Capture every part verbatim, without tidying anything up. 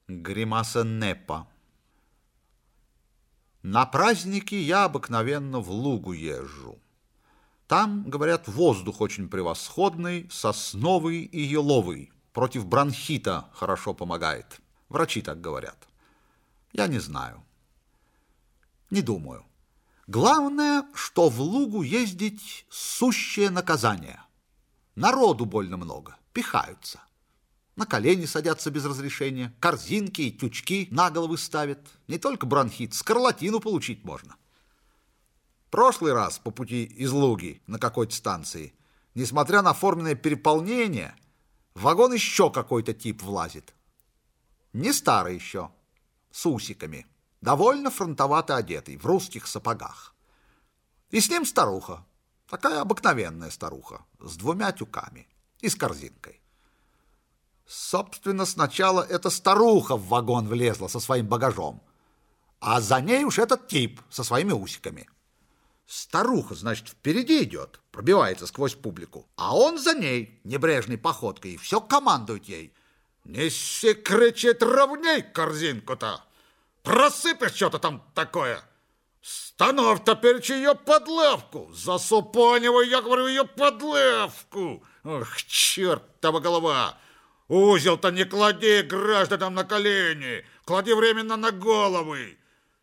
Гримаса Непа. На праздники я обыкновенно в Лугу езжу. Там, говорят, воздух очень превосходный, сосновый и еловый. Против бронхита хорошо помогает. Врачи так говорят. Я не знаю. Не думаю. Главное, что в Лугу ездить сущее наказание. Народу больно много, пихаются. На колени садятся без разрешения, корзинки и тючки на головы ставят. Не только бронхит, скарлатину получить можно. Прошлый раз по пути из Луги на какой-то станции, несмотря на форменное переполнение, в вагон еще какой-то тип влазит. Не старый еще, с усиками, довольно фронтовато одетый, в русских сапогах. И с ним старуха, такая обыкновенная старуха, с двумя тюками и с корзинкой. Собственно, сначала эта старуха в вагон влезла со своим багажом, а за ней уж этот тип со своими усиками. Старуха, значит, впереди идет, пробивается сквозь публику, а он за ней небрежной походкой и все командует ей. «Неси, кричит, ровней корзинку-то! Просыпешь что-то там такое! Становь-то перечи ее под лавку! Засупонивай, я говорю, ее под лавку! Ох, чертова голова! Узел-то не клади гражданам на колени, клади временно на головы!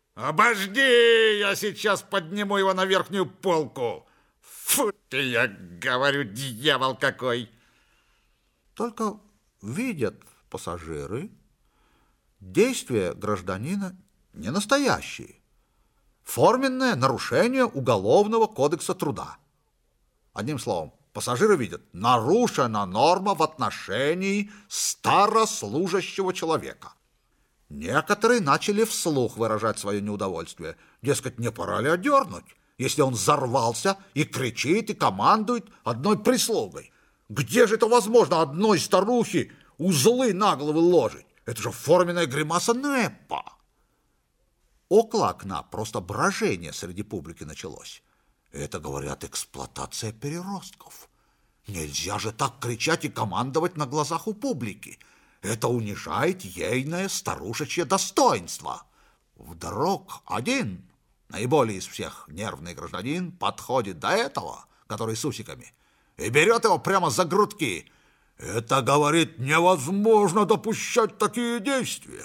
Обожди, я сейчас подниму его на верхнюю полку! Фу ты, я говорю, дьявол какой!» Только видят пассажиры, действия гражданина не настоящие. Форменное нарушение Уголовного кодекса труда. Одним словом, пассажиры видят, нарушена норма в отношении старослужащего человека. Некоторые начали вслух выражать свое неудовольствие. Дескать, не пора ли одернуть, если он взорвался и кричит, и командует одной прислугой? Где же это возможно одной старухе узлы на головы ложить? Это же форменная гримаса Непа. Около окна просто брожение среди публики началось. Это, говорят, эксплуатация переростков. Нельзя же так кричать и командовать на глазах у публики. Это унижает ейное старушечье достоинство. Вдруг один, наиболее из всех нервный гражданин, подходит до этого, который с усиками, и берет его прямо за грудки. Это, говорит, невозможно допускать такие действия.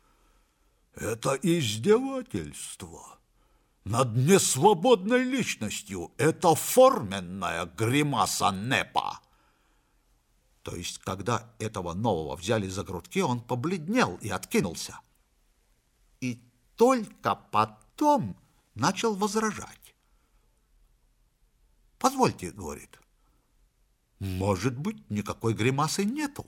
Это издевательство над несвободной личностью. Это форменная гримаса Непа. То есть, когда этого нового взяли за грудки, он побледнел и откинулся. И только потом начал возражать. «Позвольте, — говорит, — может быть, никакой гримасы нету.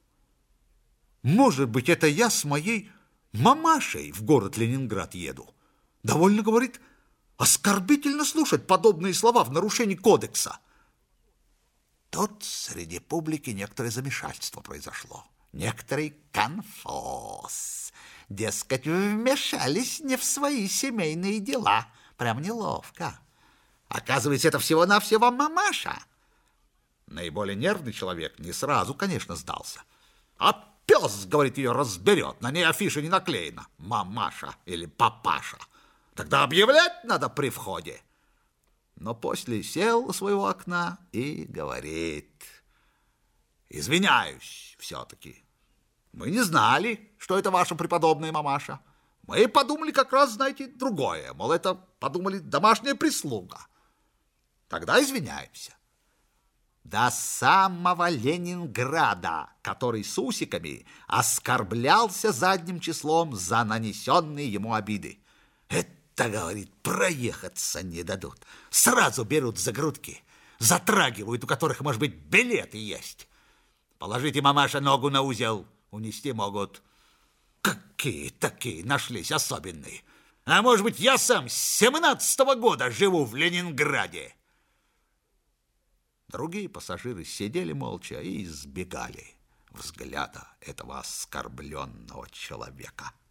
Может быть, это я с моей мамашей в город Ленинград еду. Довольно, — говорит, — оскорбительно слушать подобные слова в нарушении кодекса». Тут среди публики некоторое замешательство произошло, некоторый конфуз. Дескать, вмешались не в свои семейные дела. Прям неловко. Оказывается, это всего-навсего мамаша. Наиболее нервный человек не сразу, конечно, сдался. А пес, говорит, ее разберет, на ней афиша не наклеена. Мамаша или папаша. Тогда объявлять надо при входе. Но после сел у своего окна и говорит: «Извиняюсь все-таки. Мы не знали, что это ваша преподобная мамаша. Мы подумали как раз, знаете, другое. Мол, это, подумали, домашняя прислуга. Тогда извиняемся». До самого Ленинграда, который с усиками оскорблялся задним числом за нанесенные ему обиды. Это, говорит, проехаться не дадут. Сразу берут за грудки, затрагивают, у которых, может быть, билеты есть. Положите, мамаша, ногу на узел, унести могут. Какие такие нашлись особенные? А может быть, я сам с семнадцатого года живу в Ленинграде? Другие пассажиры сидели молча и избегали взгляда этого оскорбленного человека.